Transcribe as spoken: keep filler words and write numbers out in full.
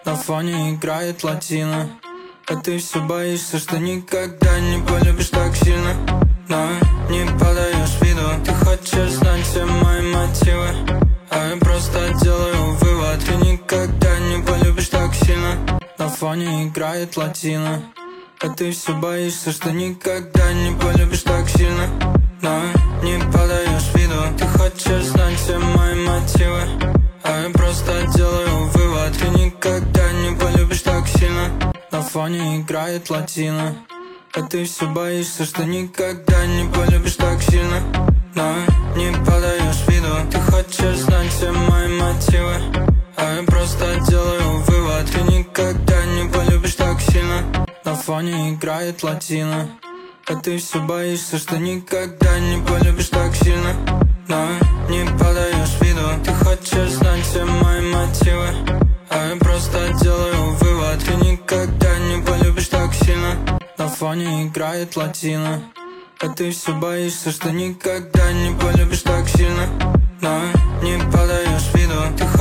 на фоне играет латина. А ты все боишься, что никогда не полюбишь так сильно, но не подаешь виду. Ты хочешь знать все мои мотивы, а я просто делаю вывод: ты никогда не полюбишь так сильно, на фоне играет латина. А ты все боишься, что никогда не полюбишь так сильно, но не подаешь виду. Ты хочешь знать все мои мотивы, а я просто делаю вывод: ты никогда не полюбишь так сильно, на фоне играет латина. А ты все боишься, что никогда не полюбишь так сильно, но не подаешь виду. Ты хочешь знать все мои мотивы, а я просто делаю вывод: ты никогда не полюбишь так сильно, на фоне играет латина. А ты все боишься, что никогда не полюбишь так сильно, но не подаешь виду. Ты хочешь знать все мои мотивы, а я просто делаю вывод: ты никогда не полюбишь так сильно, на фоне играет латина. А ты все боишься, что никогда не полюбишь так сильно, но не подаешь виду. Ты